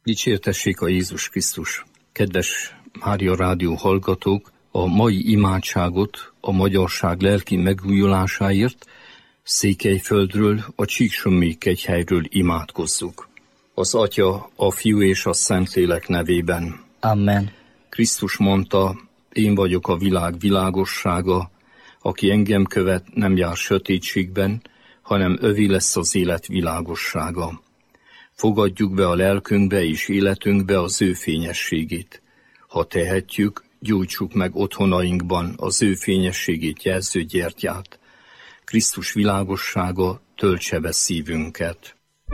Dicsértessék a Jézus Krisztus! Kedves Mária Rádió hallgatók, a mai imádságot a magyarság lelki megújulásáért Székelyföldről, a Csíksommi kegyhelyről imádkozzuk. Az Atya, a Fiú és a Szentlélek nevében. Amen. Krisztus mondta, én vagyok a világ világossága, aki engem követ, nem jár sötétségben, hanem övé lesz az élet világossága. Fogadjuk be a lelkünkbe és életünkbe az ő fényességét. Ha tehetjük, gyújtsuk meg otthonainkban az ő fényességét jelző gyertyát. Krisztus világossága töltse be szívünket.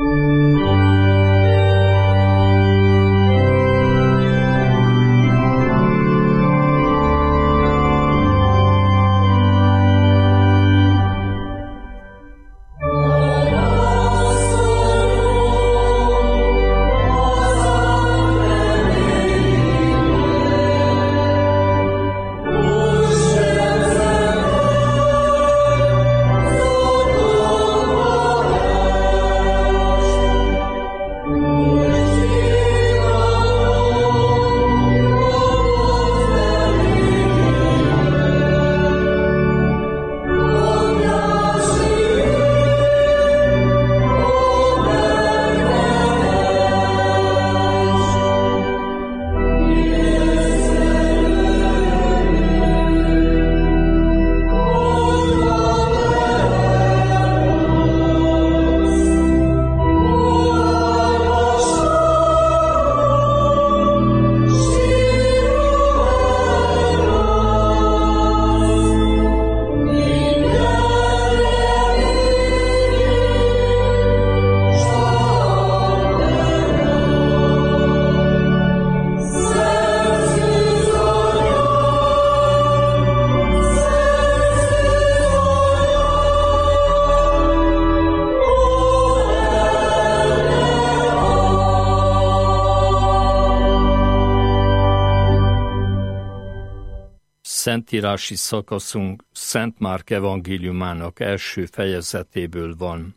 Szentírási szakaszunk Szent Márk evangéliumának első fejezetéből van.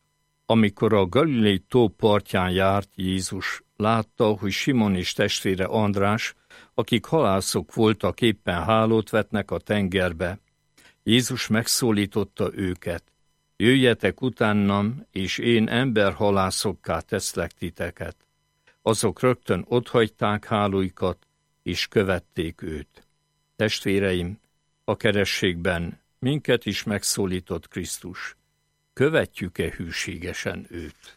Amikor a Galilei tó partján járt, Jézus látta, hogy Simon és testvére András, akik halászok voltak, éppen hálót vetnek a tengerbe. Jézus megszólította őket: jöjjetek utánam, és én emberhalászokká teszlek titeket. Azok rögtön otthagyták hálóikat, és követték őt. Testvéreim, a kerességben minket is megszólított Krisztus. Követjük-e hűségesen őt?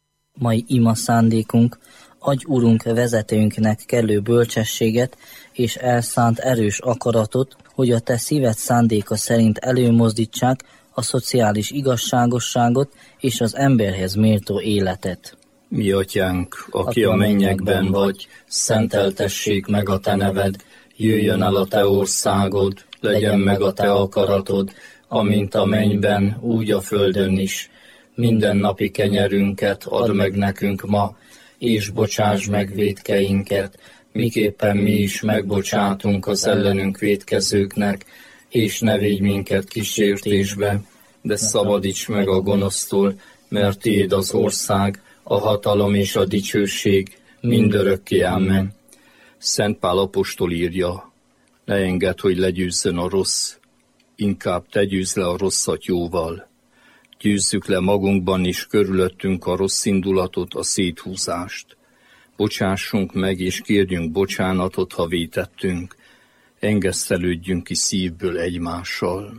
Mai ima szándékunk: adj Urunk vezetőnknek kellő bölcsességet és elszánt erős akaratot, hogy a te szíved szándéka szerint előmozdítsák a szociális igazságosságot és az emberhez méltó életet. Mi atyánk, aki a mennyekben vagy, szenteltessék meg a te neved, jöjjön el a te országod, legyen meg a te akaratod, amint a mennyben, úgy a földön is. Minden napi kenyerünket add meg nekünk ma, és bocsáss meg vétkeinket, miképpen mi is megbocsátunk az ellenünk vétkezőknek, és ne védj minket kísértésbe, de szabadíts meg a gonosztól, mert tiéd az ország, a hatalom és a dicsőség mindörökké. Amen. Szent Pál apostol írja: ne engedd, hogy legyőzzön a rossz, inkább te győzz le a rosszat jóval. Győzzük le magunkban is körülöttünk a rossz indulatot, a széthúzást. Bocsássunk meg és kérjünk bocsánatot, ha vétettünk. Engesztelődjünk ki szívből egymással.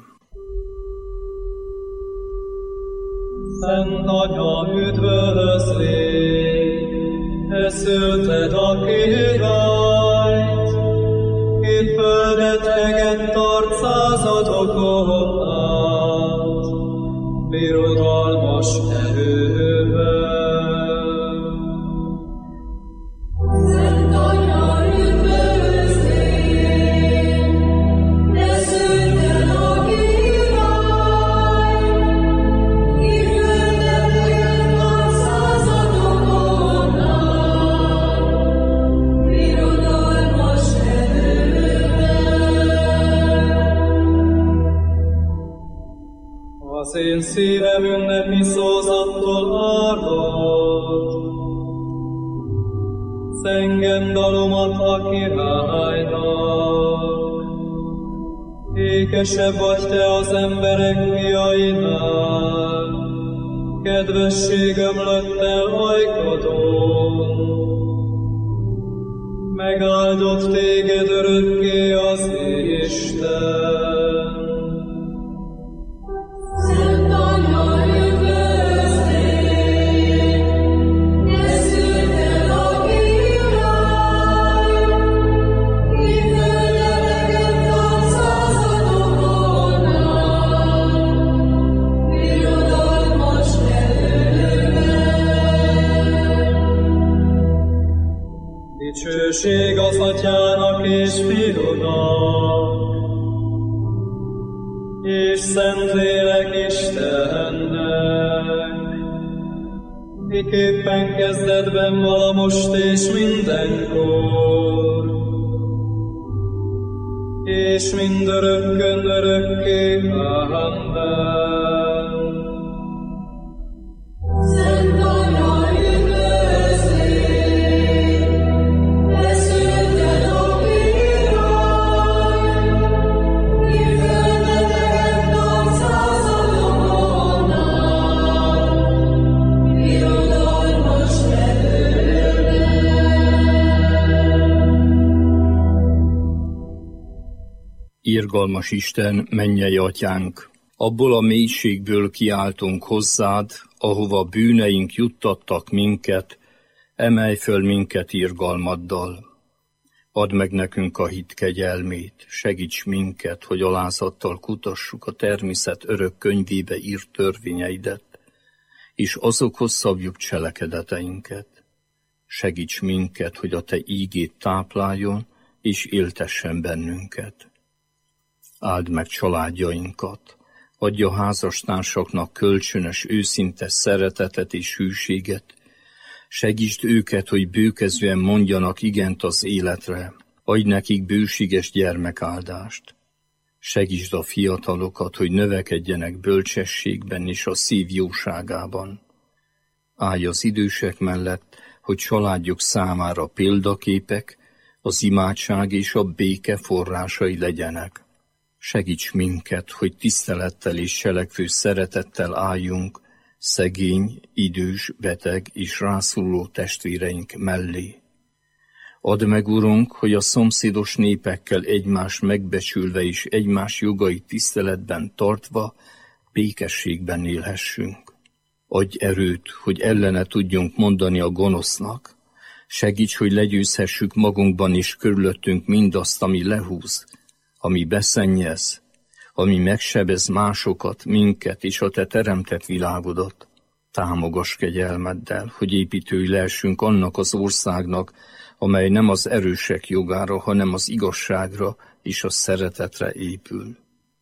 Szent Anya, üdvözlégy, te szülted a királyt, itt földetegen tart századokon át, birodalmas erővel. Szent Anya, üdvözlégy, te szülted a királyt, itt földetegen tart századokon át, birodalmas erővel. Az én szívem ünnepi szózattól árad, Zengem dalomat a királynak. Ékesebb vagy te az emberek fiainál, kedvesség ömlött el ajkadon. Megáldott téged örökké az Isten. Szent Anya, üdvözlégy, ne szűnt el a király, ki földeteket ad századokon át, birodalmas nevűvel. Dicsőség az Atyának és Fiúnak, és Szentlélek Istennek, miképpen kezdetben vala most és mindenkor, és mindörökkön örökké. Amen. Szent Anya, üdvözlégy, ne szűnt el a király, ki földeteket tart századokon át, birodalmas Irgalmas Isten, mennyei Atyánk, abból a mélységből kiáltunk hozzád, ahova bűneink juttattak minket, emelj föl minket irgalmaddal. Add meg nekünk a hit kegyelmét, segíts minket, hogy alázattal kutassuk a természet örök könyvébe írt törvényeidet, és azokhoz szabjuk cselekedeteinket. Segíts minket, hogy a te ígét tápláljon, és éltessen bennünket. Áld meg családjainkat, adj a házastársaknak kölcsönös, őszinte szeretetet és hűséget, segítsd őket, hogy bőkezően mondjanak igent az életre, adj nekik bőséges gyermekáldást. Segítsd a fiatalokat, hogy növekedjenek bölcsességben és a szív jóságában. Állj az idősek mellett, hogy családjuk számára példaképek, az imádság és a béke forrásai legyenek. Segíts minket, hogy tisztelettel és cselekvő szeretettel álljunk szegény, idős, beteg és rászoruló testvéreink mellé. Add meg, Urunk, hogy a szomszédos népekkel egymást megbecsülve és egymás jogait tiszteletben tartva békességben élhessünk. Adj erőt, hogy ellene tudjunk mondani a gonosznak. Segíts, hogy legyőzhessük magunkban és körülöttünk mindazt, ami lehúz, ami beszennyez, ami megsebez másokat, minket és a te teremtett világodat. Támogass kegyelmeddel, hogy építői lehessünk annak az országnak, amely nem az erősek jogára, hanem az igazságra és a szeretetre épül.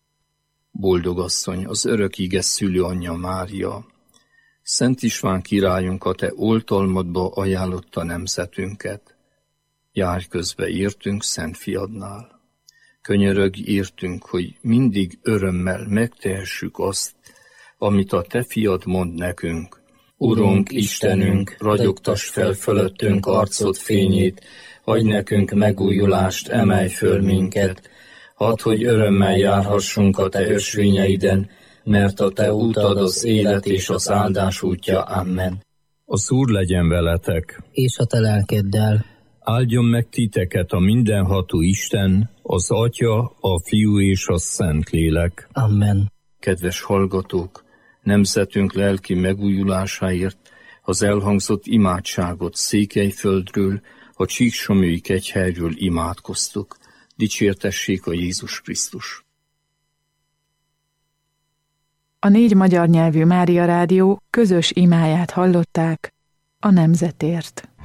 Boldog asszony, az örök ige szülőanyja Mária, Szent István királyunk a te oltalmadba ajánlotta nemzetünket. Járj közbe értünk Szent Fiadnál. Könyörögj értünk, hogy mindig örömmel megtehessük azt, amit a te fiad mond nekünk. Urunk, Istenünk, ragyogtass fel fölöttünk arcod fényét, adj nekünk megújulást, emelj föl minket. Hadd, hogy örömmel járhassunk a te ösvényeiden, mert a te útad az élet és az áldás útja. Amen. Az Úr legyen veletek, és a te lelkeddel. Áldjon meg titeket a mindenható Isten, az Atya, a Fiú és a Szentlélek. Amen. Kedves hallgatók, nemzetünk lelki megújulásáért az elhangzott imádságot Székelyföldről, a Csíksomlyói kegyhelyről imádkoztuk. Dicsértessék a Jézus Krisztus! A 4 magyar nyelvű Mária Rádió közös imáját hallották a nemzetért.